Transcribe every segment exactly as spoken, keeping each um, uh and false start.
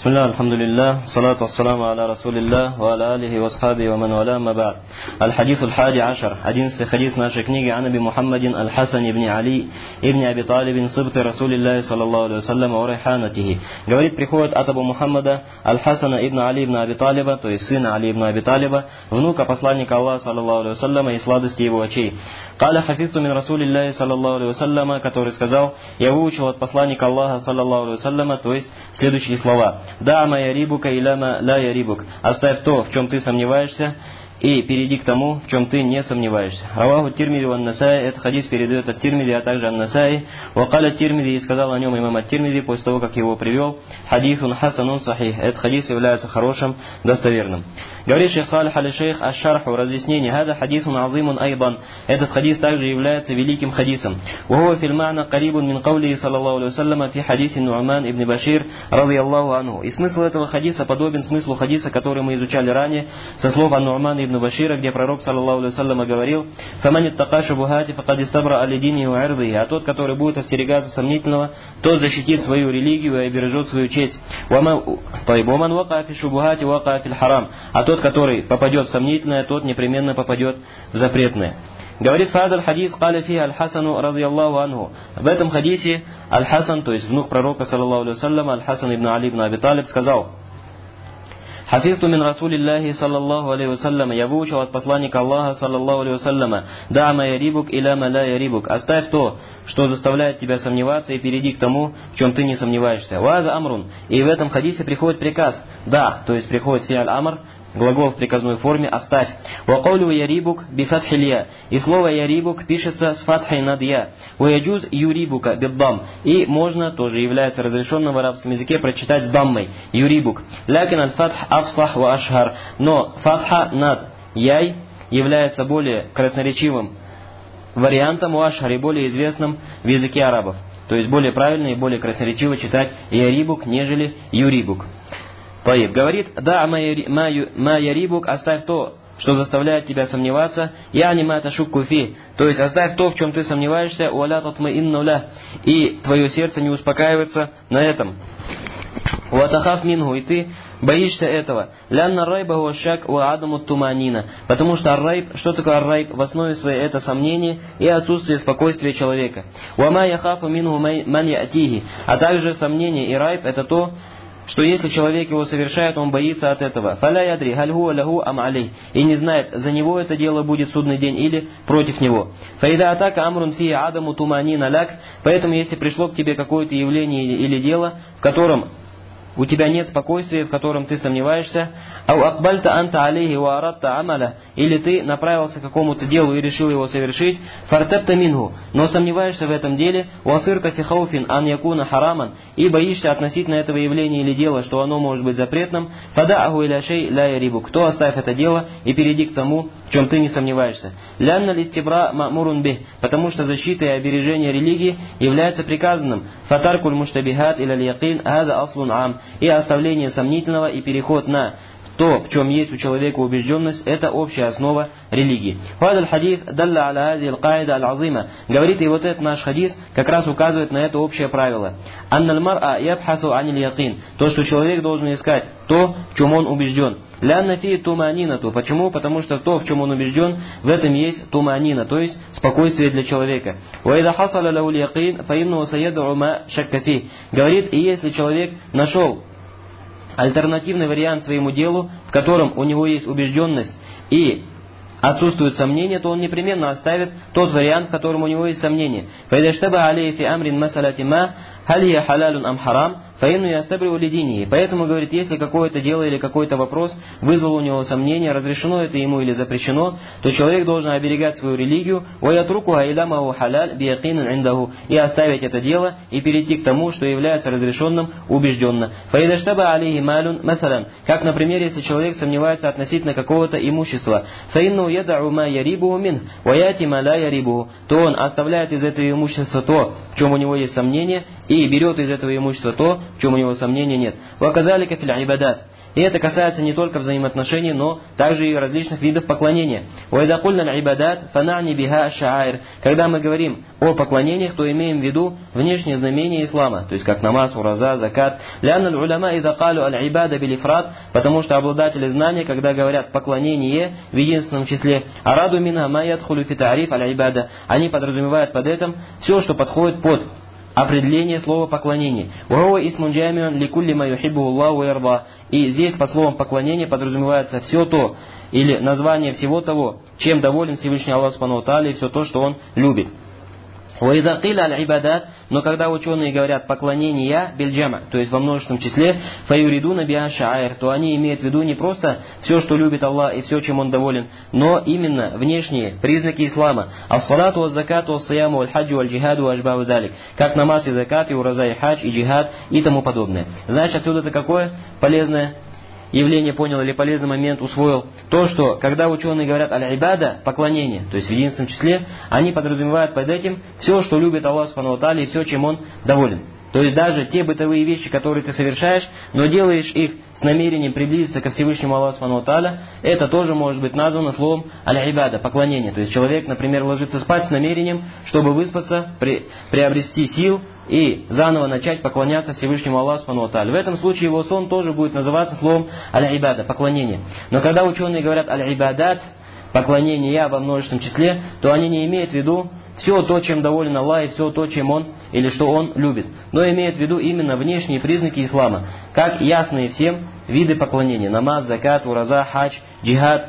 Бисмилля, алхамдулилля, салату ассаламу аля расулилля, ва аля алихи ва асхаби ва ман валя, ма ба'д. Аль-хадису аль-хади ашар, одиннадцатый хадис нашей книги ан Аби Мухаммадин аль-Хасан ибн Али ибн Аби Талибин сыбты Расулилляхи саллаллаху алейхи ва саллям ва райханатихи. Говорит, приходит от Абу Мухаммада аль-Хасана ибн Али ибн Аби Талиба, то есть сына Али ибн Аби Талиба, внука посланника Аллаха саллаллаху алейхи ва саллям и сладости его очей. Каля хафизту мин Расулилляхи саллаллаху алейхи ва саллям, который сказал, я выучил от посланника Аллаха саллаллаху алейхи ва саллям, то есть следующие слова. Да, ма ярибука иляма ла ярибук. Оставь то, в чем ты сомневаешься, и перейди к тому, в чем ты не сомневаешься. Раваху Тирмиди ван Насаи, этот хадис передает от Тирмиди, а также ан Насаи. Вакаля Тирмиди, и сказал о нем имам ат-Тирмиди, после того, как его привел, хадисун хасанун сахих. Этот хадис является хорошим, достоверным. Говорит шейх Салих аль-Шейх аш-шарху, разъяснение, хада хадисун азимун айдан. Этот хадис также является великим хадисом. Вахуа фил ма'на карибун мин кавлихи саллаллаху алейхи ва саллям фи хадиси Ну'ман ибн Башир радийаллаху анху. И смысл этого хадиса подобен смыслу хадиса, который мы изучали ранее, со слов Ан-Ну'мана ибн Башира, где пророк саллаллаху алейхи ва саллям говорил: «Фаман иттака шубухати факад истабра али дини ва ирдихи». А тот, который будет остерегаться сомнительного, тот защитит свою религию и обережет свою честь. Ваман вака фи шубухати вака фи харам. А тот, который попадет в сомнительное, тот непременно попадет в запретное. Говорит Фадаль хадис, каля фи аль-Хасану радийаллаху анху. В этом хадисе Аль-Хасан, то есть внук пророка саллаллаху алейхи ва саллям, Аль-Хасан ибн Али ибн Аби Талиб, сказал: хафизту мин Расулилляхи саллаллаху алейхи ва саллям, я выучил от посланника Аллаха саллаллаху алейхи ва саллям, да ма ярибук иля ма ла ярибук. Оставь то, что заставляет тебя сомневаться, и перейди к тому, в чем ты не сомневаешься. Ваза амрун. И в этом хадисе приходит приказ. Да, то есть приходит фиаль амр, глагол в приказной форме оставь. Вакаулю ярибук бифатхилья. И слово ярибук пишется с фатхой над я. Ваяджуз юрибука биддам. И можно, тоже является разрешенным в арабском языке, прочитать с даммой. Юрибук. Лякин аль-фатх афсах ва ашхар. Но фатха над яй является более красноречивым вариантом у ашхари, более известным в языке арабов. То есть более правильно и более красноречиво читать ярибук, нежели юрибук. Таиб говорит, да, ма ярибук, оставь то, что заставляет тебя сомневаться, я не ма ташукку фи, то есть оставь то, в чем ты сомневаешься, уаля татмаинну ля, и твое сердце не успокаивается на этом. Ватахаф мингу, и ты боишься этого. Лянна райба хуашак ва адаму туманина, потому что аррайб, что такое аррайб? В основе своей это сомнение и отсутствие спокойствия человека. Вама яхафу мингу ман ятихи, а также сомнение и райб это то, что если человек его совершает, он боится от этого. Фаля ядри, хальгу аляху ам алей. И не знает, за него это дело будет судный день или против него. Фаида атака амрун фи адаму туманина ляк. Поэтому, если пришло к тебе какое-то явление или дело, в котором у тебя нет спокойствия, в котором ты сомневаешься, ау акбальта анта алейхи ва аратта амаля, или ты направился к какому-то делу и решил его совершить, фартабта мингу, но сомневаешься в этом деле, уасырта фи хауфин ан якуна хараман, и боишься относительно этого явления или дела, что оно может быть запретным, фадааху иля шей ля ярибук, то оставь это дело и перейди к тому, в чем ты не сомневаешься. Лянна листибра ма'мурун бих, потому что защита и обережение религии является приказанным. Фатаркуль муштабихат иля льякин ада аслун ам, и оставление сомнительного и переход на то, в чем есть у человека убежденность, это общая основа религии. Хадаль хадис далла аля хази аль-каида аль-азима. Говорит, и вот этот наш хадис как раз указывает на это общее правило. Анналь мар'a ябхасу аниль якин. То, что человек должен искать то, в чем он убежден. Лянна фи туманинату. Почему? Потому что то, в чем он убежден, в этом есть туманина, то есть спокойствие для человека. Ваида хасаля лаху якин фаинну саяду ма шакка фи. Говорит, и если человек нашел альтернативный вариант своему делу, в котором у него есть убежденность и отсутствует сомнение, то он непременно оставит тот вариант, в котором у него есть сомнение. Поэтому, говорит, если какое-то дело или какой-то вопрос вызвал у него сомнение, разрешено это ему или запрещено, то человек должен оберегать свою религию и оставить это дело и перейти к тому, что является разрешенным убежденно. Как, например, если человек сомневается относительно какого-то имущества, то он оставляет из этого имущества то, в чем у него есть сомнение, и берет из этого имущества то, в чем у него сомнения нет. وَكَذَلِكَ فِي الْعِبَادَاتِ. И это касается не только взаимоотношений, но также и различных видов поклонения. وَإِذَا قُلْنَا الْعِبَادَاتِ فَنَعْنِ بِهَا الشَّعَائِرِ. Когда мы говорим о поклонениях, то имеем в виду внешние знамения ислама, то есть как намаз, ураза, закат. لأن العلماء إذا قالوا العبادة بالإفрاد, потому что обладатели знания, когда говорят поклонение в единственном числе, араду минха ма ядхулу фи та'риф аль-ибада, они подразумевают под этим все, что подходит под определение слова поклонение. И здесь по словам поклонение подразумевается все то, или название всего того, чем доволен Всевышний Аллах Субхану ва Тааля, и все то, что Он любит. Но когда ученые говорят поклонение бельджама, то есть во множественном числе, фаюридуна биа шаайр, то они имеют в виду не просто все, что любит Аллах и все, чем Он доволен, но именно внешние признаки ислама. Ас-салату ва-закату ва-сияму валь-хаджу валь-джихаду ва-ажбаву далик. Как намаз и закат, и ураза, и хадж, и джихад, и тому подобное. Знаешь, отсюда это какое полезное явление понял или полезный момент усвоил? То, что когда ученые говорят аль-ибада, поклонение, то есть в единственном числе, они подразумевают под этим все, что любит Аллах Субхану ва Тааля, и все, чем Он доволен. То есть даже те бытовые вещи, которые ты совершаешь, но делаешь их с намерением приблизиться ко Всевышнему Аллаху Субхану ва Тааля, это тоже может быть названо словом аль-ибада, поклонение. То есть человек, например, ложится спать с намерением, чтобы выспаться, при, приобрести сил и заново начать поклоняться Всевышнему Аллаху Субхану ва Тааля. В этом случае его сон тоже будет называться словом аль-ибада, поклонение. Но когда ученые говорят аль-ибадат, поклонение во множественном числе, то они не имеют в виду все то, чем доволен Аллах, и все то, чем Он, или что Он любит. Но имеет в виду именно внешние признаки ислама, как ясные всем виды поклонения. Намаз, закат, ураза, хадж, джихад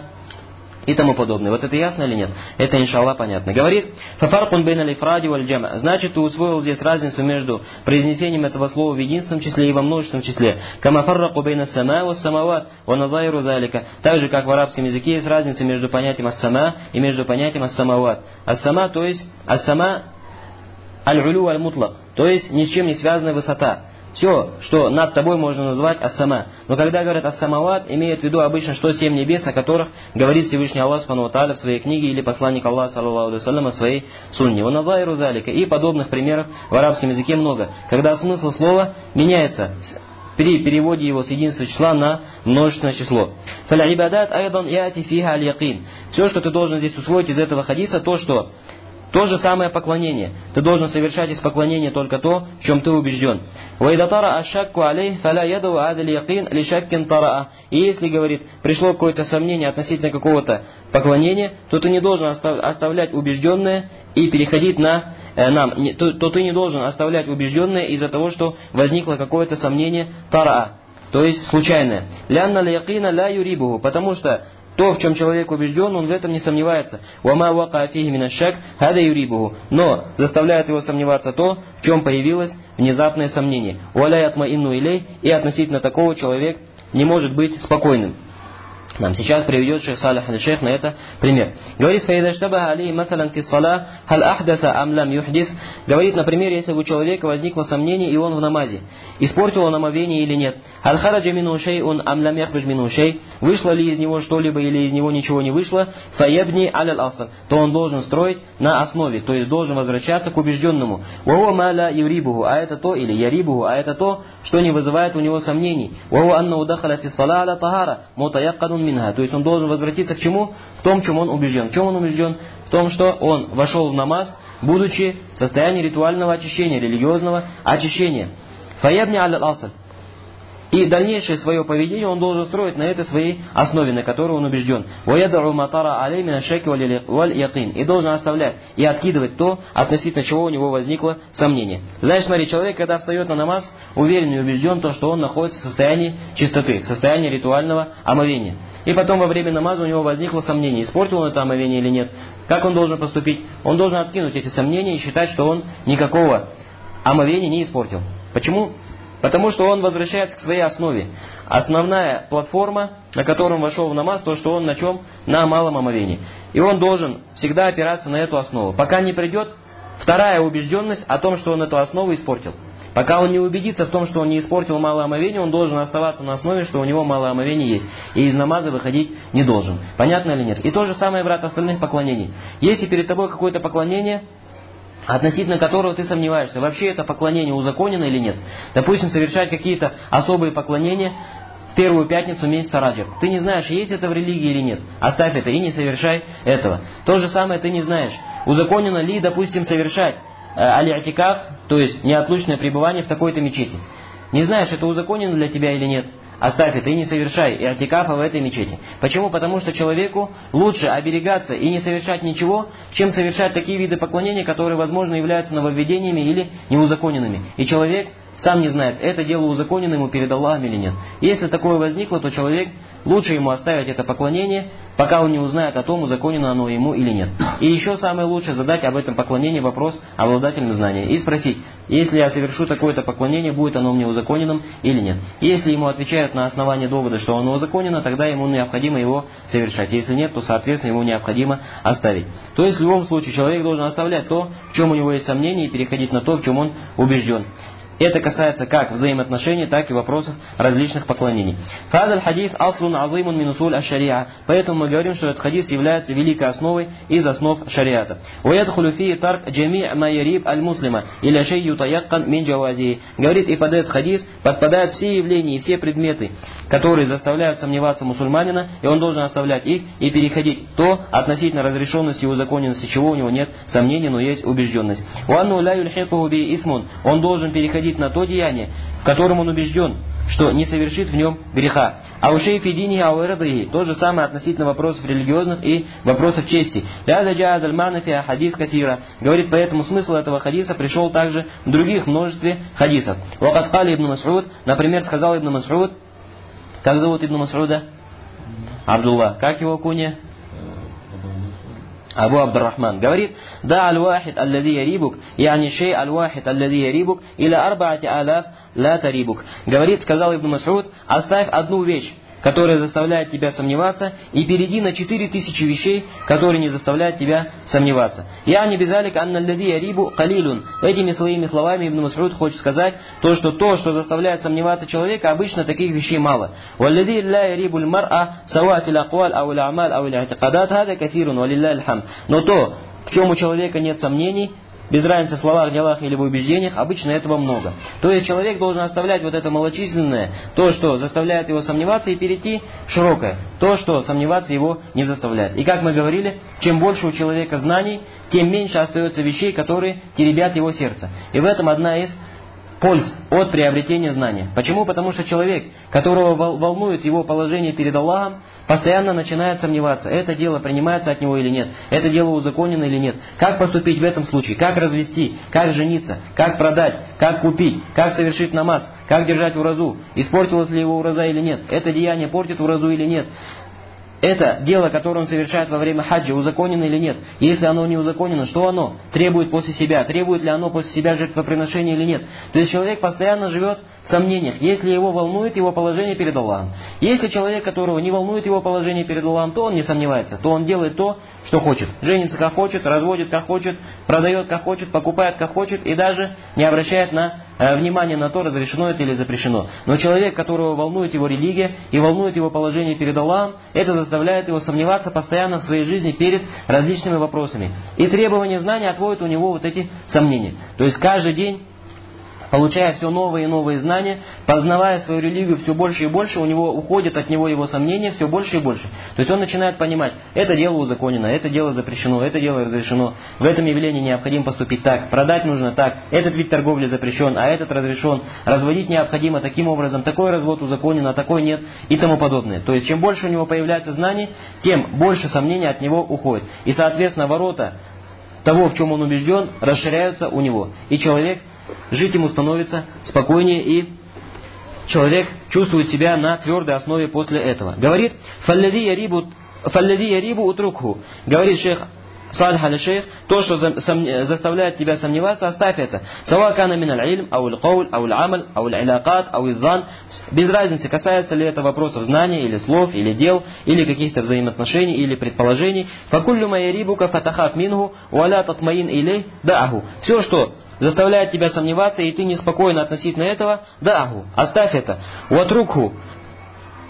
и тому подобное. Вот это ясно или нет? Это, иншаллах, понятно. Говорит, фафаркун бейн аль-ифради валь-джама. Значит, ты усвоил здесь разницу между произнесением этого слова в единственном числе и во множественном числе. Кама фарраку бейн ас-сама ва-самават ва назайру залика. Так же, как в арабском языке есть разница между понятием ас-сама и между понятием ас-самават. Ас-сама, то есть ас-сама аль-улю аль-мутлак, то есть ни с чем не связанная высота. Все, что над тобой можно назвать ас-сама. Но когда говорят ас-самават, имеют в виду обычно, что семь небес, о которых говорит Всевышний Аллах Субхану ва Тааля в своей книге, или посланник Аллаха саллаллаху алейхи ва саллям в своей сунне. Ва назайру залика. И подобных примеров в арабском языке много. Когда смысл слова меняется при переводе его с единственного числа на множественное число. Фаль-ибадат айдан яти фиха аль-якин. Все, что ты должен здесь усвоить из этого хадиса, то, что то же самое поклонение. Ты должен совершать из поклонения только то, в чем ты убежден. И если, говорит, пришло какое-то сомнение относительно какого-то поклонения, то ты не должен оставлять убежденное и переходить на э, нам, то, то ты не должен оставлять убежденное из-за того, что возникло какое-то сомнение тараа, то есть случайное. Лянна ля-якина ля юрибуху, потому что то, в чем человек убежден, он в этом не сомневается. Но заставляет его сомневаться то, в чем появилось внезапное сомнение. И относительно такого человек не может быть спокойным. Нам сейчас приведет шейх Салих аль-Шейх на это пример. Говорит, говорит, например, если у человека возникло сомнение, и он в намазе, испортил он омовение или нет. Вышло ли из него что-либо или из него ничего не вышло, то он должен строить на основе, то есть должен возвращаться к убежденному. А это то, или ярибуху, а это то, что не вызывает у него сомнений. То есть он должен возвратиться к чему? В том, в чем он убежден. В чем он убежден? В том, что он вошел в намаз, будучи в состоянии ритуального очищения, религиозного очищения. Фаябни аль-асаль. И дальнейшее свое поведение он должен строить на этой своей основе, на которой он убежден. И должен оставлять и откидывать то, относительно чего у него возникло сомнение. Знаешь, смотри, человек, когда встает на намаз, уверен и убежден, то, что он находится в состоянии чистоты, в состоянии ритуального омовения. И потом во время намаза у него возникло сомнение, испортил он это омовение или нет. Как он должен поступить? Он должен откинуть эти сомнения и считать, что он никакого омовения не испортил. Почему? Потому что он возвращается к своей основе. Основная платформа, на котором вошел в намаз, то, что он на чем? На малом омовении. И он должен всегда опираться на эту основу. Пока не придет вторая убежденность о том, что он эту основу испортил. Пока он не убедится в том, что он не испортил малое омовение, он должен оставаться на основе, что у него малое омовение есть. И из намаза выходить не должен. Понятно или нет? И то же самое, брат, остальных поклонений. Если перед тобой какое-то поклонение, относительно которого ты сомневаешься, вообще это поклонение узаконено или нет. Допустим, совершать какие-то особые поклонения в первую пятницу месяца Раджаб. Ты не знаешь, есть это в религии или нет. Оставь это и не совершай этого. То же самое ты не знаешь, узаконено ли, допустим, совершать э, аль-атикаф, то есть неотлучное пребывание в такой-то мечети. Не знаешь, это узаконено для тебя или нет. Оставь это и не совершай и'тикафа в этой мечети. Почему? Потому что человеку лучше оберегаться и не совершать ничего, чем совершать такие виды поклонения, которые, возможно, являются нововведениями или неузаконенными. И человек сам не знает, это дело узаконено ему перед Аллахом или нет. Если такое возникло, то человек, лучше ему оставить это поклонение, пока он не узнает о том, узаконено оно ему или нет. И еще самое лучшее задать об этом поклонении вопрос обладателям знания. И спросить, если я совершу такое-то поклонение, будет оно мне узаконенным или нет. И если ему отвечают на основании довода, что оно узаконено, тогда ему необходимо его совершать. Если нет, то, соответственно, ему необходимо оставить. То есть, в любом случае, человек должен оставлять то, в чем у него есть сомнения, и переходить на то, в чем он убежден. Это касается как взаимоотношений, так и вопросов различных поклонений. Фадаль хадис аслун азимун мин усуль аш-шариа. Поэтому мы говорим, что этот хадис является великой основой из основ шариата. Уядхулю фи тарк джами' ма яриб аль-муслима иля шей ютаяккан мин джавази. Говорит, и под этот хадис подпадают все явления и все предметы, которые заставляют сомневаться мусульманина, и он должен оставлять их и переходить то относительно разрешенности и узаконенности, чего у него нет сомнений, но есть убежденность. Уанну ля юльхикуху би исмун. Он должен переходить на то деяние, в котором он убежден, что не совершит в нем греха. А у шейфи дини ауэрадыги, то же самое относительно вопросов религиозных и вопросов чести. Хадис катира. Говорит, поэтому смысл этого хадиса пришел также в других множестве хадисов. Вакат кали ибн Мас'уд, например, сказал ибн Мас'уд, как зовут ибн Мас'уда? Абдулла. Как его кунья? Абу Абдуррахман говорит, да аль-вахид аллади ярибук, яни шей аль-вахид аллади ярибук, или арбаати аляф ла тарибук. Говорит, сказал ибн Мас'уд, оставь одну вещь, которая заставляет тебя сомневаться, и перейди на четыре тысячи вещей, которые не заставляют тебя сомневаться. Я не безалик анна аллади ярибу калилун. Этими своими словами ибн Мас'уд хочет сказать, то, что то, что заставляет сомневаться человека, обычно таких вещей мало. Валлади ла ярибу аль-мар'a сава фил акваль ау аль-амаль ау аль-и'тикадат, хада кафирун валиллахи аль-хамд. Но то, в чем у человека нет сомнений, без разницы в словах, делах или в убеждениях, обычно этого много. То есть человек должен оставлять вот это малочисленное, то, что заставляет его сомневаться, и перейти в широкое, то, что сомневаться его не заставляет. И как мы говорили, чем больше у человека знаний, тем меньше остается вещей, которые теребят его сердце. И в этом одна из польз от приобретения знания. Почему? Потому что человек, которого волнует его положение перед Аллахом, постоянно начинает сомневаться, это дело принимается от него или нет, это дело узаконено или нет, как поступить в этом случае, как развести, как жениться, как продать, как купить, как совершить намаз, как держать уразу, испортилась ли его ураза или нет, это деяние портит уразу или нет. Это дело, которое он совершает во время хаджа, узаконено или нет? Если оно не узаконено, что оно требует после себя? Требует ли оно после себя жертвоприношения или нет? То есть человек постоянно живет в сомнениях, если его волнует его положение перед Аллахом. Если человек, которого не волнует его положение перед Аллахом, то он не сомневается, то он делает то, что хочет. Женится как хочет, разводит как хочет, продает как хочет, покупает как хочет и даже не обращает на, э, внимания на то, разрешено это или запрещено. Но человек, которого волнует его религия и волнует его положение перед Аллахом, это заставляет его сомневаться постоянно в своей жизни перед различными вопросами. И требования знания отводят у него вот эти сомнения. То есть каждый день, получая все новые и новые знания, познавая свою религию все больше и больше, у него уходит от него его сомнения все больше и больше. То есть он начинает понимать, это дело узаконено, это дело запрещено, это дело разрешено, в этом явлении необходимо поступить так, продать нужно так, этот вид торговли запрещен, а этот разрешен, разводить необходимо таким образом, такой развод узаконен, а такой нет и тому подобное. То есть чем больше у него появляется знаний, тем больше сомнений от него уходит. И соответственно ворота того, в чем он убежден, расширяются у него. И человек, жить ему становится спокойнее, и человек чувствует себя на твердой основе после этого. Говорит, «Фаллади ярибу утрукху». Говорит шейх Салих аль-Шейх, то, что заставляет тебя сомневаться, оставь это. Савакана миналь ильм, ау аль-кауль, ау аль-амаль, ау аль-илякат, ау аль-зан. Без разницы, касается ли это вопросов знания, или слов, или дел, или каких-то взаимоотношений, или предположений. Факуллю ма ярибука фатахаф минху, уаля татмаин илей дааху. Все, что заставляет тебя сомневаться, и ты неспокойно относительно этого, дааху, оставь это. Уатрукху.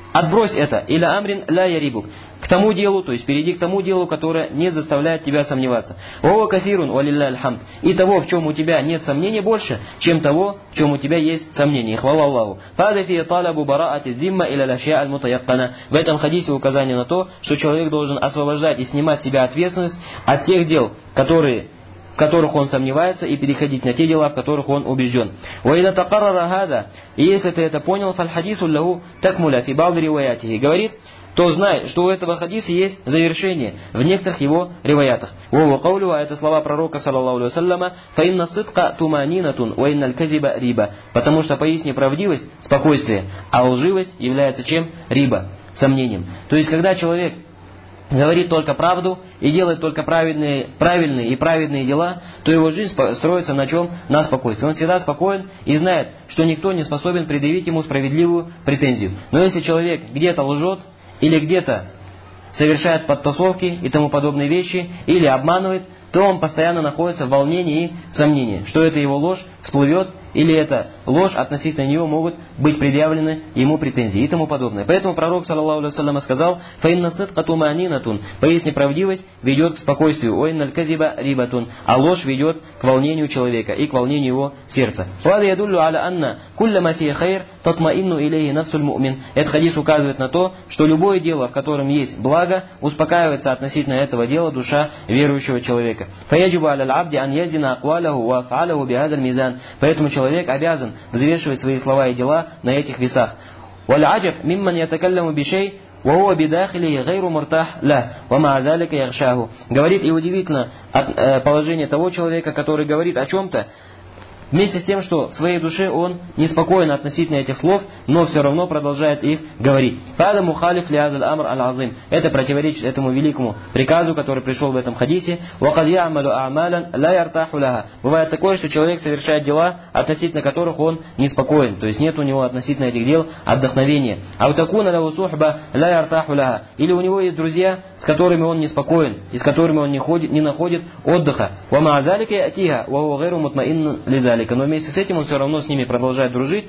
отбрось это, иля амрин ля ярибук, к тому делу, то есть перейди к тому делу, которое не заставляет тебя сомневаться. Ова кафирун валилля альхамд, и того, в чем у тебя нет сомнений больше, чем того, в чем у тебя есть сомнения. Хвала Аллаху. Фадафи талабу бараати зимма иля лашья аль мутаяккана. В этом хадисе указание на то, что человек должен освобождать и снимать с себя ответственность от тех дел, которые в которых он сомневается, и переходить на те дела, в которых он убежден. وَإِذَا تَقَرَّرَ هَذَا, и если ты это понял, فَالْحَدِيثُ لَهُ تَكْمُلَ فِي بَعْضِ رِوَيَاتِهِ, говорит, то знай, что у этого хадиса есть завершение в некоторых его риваятах. وَهُوَ قَوْلُهُ, а это слова пророка, саллаллаху алейхи ва салляма, فَإِنَّ الصِّدْقَ تُمَانِينَةٌ وَإِنَّ الْكَذِبَ риба, потому что поистине правдивость – спокойствие, а лживость является чем? Риба, сомнением. То есть, когда человек говорит только правду и делает только правильные, правильные и праведные дела, то его жизнь строится на чем? На спокойствии. Он всегда спокоен и знает, что никто не способен предъявить ему справедливую претензию. Но если человек где-то лжет или где-то совершает подтасовки и тому подобные вещи, или обманывает, то он постоянно находится в волнении и в сомнении, что эта его ложь всплывет, или эта ложь относительно нее могут быть предъявлены ему претензии и тому подобное. Поэтому пророк, саллаллаху алейхи ва саллям, сказал: «Фаинна сидка туманинатун», поясни, правдивость ведет к спокойствию, «Уинналь казиба рибатун», а ложь ведет к волнению человека и к волнению его сердца. «Вада ядуллю аля анна кулляма фи хайр татмаинну илейхи нафсуль му'мин». Этот хадис указывает на то, что любое дело, в котором есть благо, успокаивается относительно этого дела душа верующего человека. «Фаяджибу аля абди ан язина акваляху ва аф'аляху бихадар мизан». Поэтому человек обязан взвешивать свои слова и дела на этих весах. «Валь-аджаб мимман ятакалляму бишей ва хуа бидахили гайру муртах ла ва ма залика яхшаху». Говорит, и удивительно от, э, положение того человека, который говорит о чем-то, вместе с тем, что в своей душе он неспокоен относительно этих слов, но все равно продолжает их говорить. «Фада мухалиф лиазаль амр аль-азим». Это противоречит этому великому приказу, который пришел в этом хадисе. «Вакад я'малу а'малян ла яртаху лаха». Бывает такое, что человек совершает дела, относительно которых он неспокоен, то есть нет у него относительно этих дел отдохновения. «Аутакуна лаву сухба ла яртаху лаха». Или у него есть друзья, с которыми он неспокоен, и с которыми он не, ходит, не находит отдыха. «Ва ма залика ятиха ва хуа гайру мутмаинну лизалик». Но вместе с этим он все равно с ними продолжает дружить,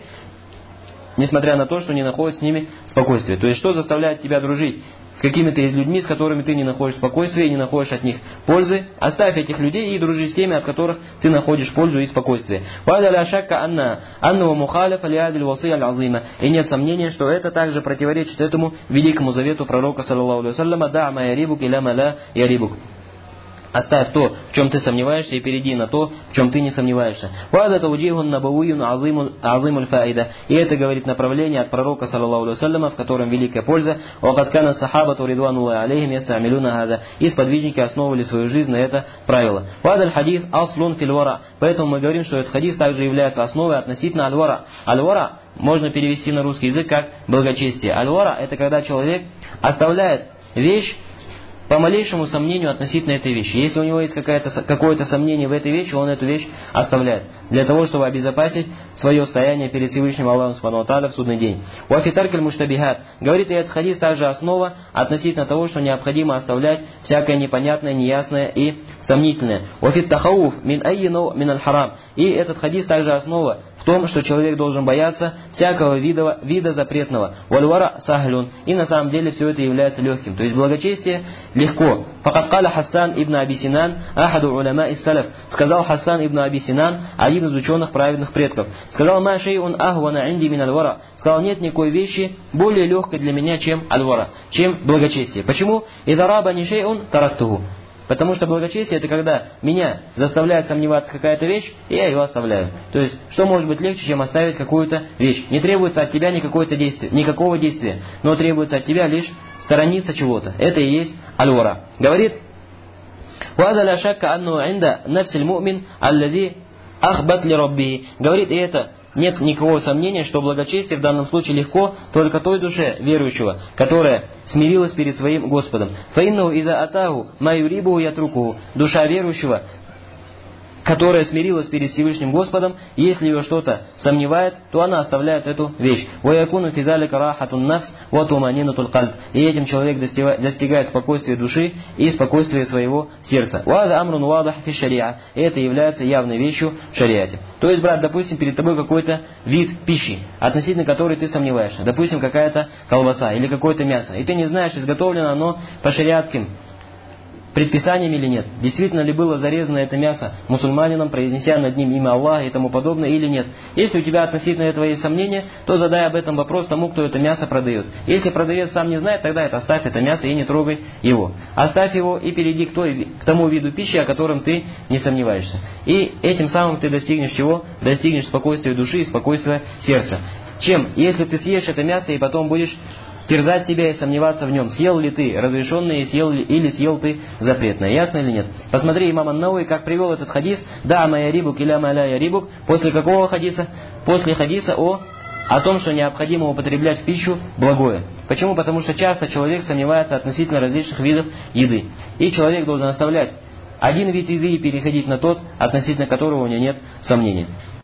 несмотря на то, что не находит с ними спокойствия. То есть, что заставляет тебя дружить с какими-то из людьми, с которыми ты не находишь спокойствия и не находишь от них пользы? Оставь этих людей и дружи с теми, от которых ты находишь пользу и спокойствие. И нет сомнения, что это также противоречит этому великому завету пророка, саллаллаху алейхи ва салляма: «Да ма ярибук иля ма ла ярибук». Оставь то, в чем ты сомневаешься, и перейди на то, в чем ты не сомневаешься. И это, говорит, направление от пророка, саллаллаху алейхи ва салляма, в котором великая польза. И сподвижники основывали свою жизнь на это правило. Поэтому мы говорим, что этот хадис также является основой относительно аль-вара. Аль-вара можно перевести на русский язык как благочестие. Аль-вара — это когда человек оставляет вещь по малейшему сомнению относительно этой вещи. Если у него есть какое-то сомнение в этой вещи, он эту вещь оставляет, для того, чтобы обезопасить свое стояние перед Всевышним Аллахом субхану ва тааля в судный день. «Уафитаркаль муштабихат», говорит, и этот хадис также основа относительно того, что необходимо оставлять всякое непонятное, неясное и сомнительное. «Уафит тахауф мин аййину мин аль-харам», и этот хадис также основа в том, что человек должен бояться всякого вида, вида запретного. «Вальвара сахлюн», и на самом деле все это является легким. То есть благочестие легко. «Факад каля Хасан ибн Аби Синан, ахаду уляма ис салаф», сказал Хасан ибн Аби Синан, один из ученых праведных предков. Сказал: «Ма шейун ахвана инди мин аль-вара». Сказал: нет никакой вещи более легкой для меня, чем аль-вара, чем благочестие. Почему? «Ида раба ни шейун тарактуху». Потому что благочестие — это когда меня заставляет сомневаться какая-то вещь, и я ее оставляю. То есть, что может быть легче, чем оставить какую-то вещь? Не требуется от тебя никакого действия, никакого действия, но требуется от тебя лишь сторониться чего-то. Это и есть аль-вара. Говорит: «Вада ля шакка анну инда нафсиль му'мин аллади ахбат ли рабби». Говорит, и это нет никакого сомнения, что благочестие в данном случае легко только той душе верующего, которая смирилась перед своим Господом. «Фаиннаху иза атаху ма юрибуху ятрукуху». Душа верующего, которая смирилась перед Всевышним Господом, если ее что-то сомневает, то она оставляет эту вещь. وَيَكُونُ فِي ذَلِكَ رَاحَةُ النَّفْسِ وَطُمَأْنِنَةُ الْقَلْبِ. И этим человек достигает спокойствия души и спокойствия своего сердца. وَهَذَا أَمْرٌ وَاضِحٌ فِي الشَّرِيعَةِ. И это является явной вещью в шариате. То есть, брат, допустим, перед тобой какой-то вид пищи, относительно которой ты сомневаешься. Допустим, какая-то колбаса или какое-то мясо. И ты не знаешь, изготовлено оно по шариатским предписанием или нет. Действительно ли было зарезано это мясо мусульманином, произнеся над ним имя Аллаха и тому подобное, или нет. Если у тебя относительно этого есть сомнения, то задай об этом вопрос тому, кто это мясо продает. Если продавец сам не знает, тогда это оставь это мясо и не трогай его. Оставь его и перейди к, той, к тому виду пищи, о котором ты не сомневаешься. И этим самым ты достигнешь чего? Достигнешь спокойствия души и спокойствия сердца. Чем? Если ты съешь это мясо и потом будешь терзать себя и сомневаться в нем, съел ли ты разрешенное съел ли, или съел ты запретное. Ясно или нет? Посмотри, имам ан-Навави, как привел этот хадис. Да, моя рибук или моя рибук. После какого хадиса? После хадиса о, о том, что необходимо употреблять в пищу благое. Почему? Потому что часто человек сомневается относительно различных видов еды. И человек должен оставлять один вид еды и переходить на тот, относительно которого у него нет сомнений.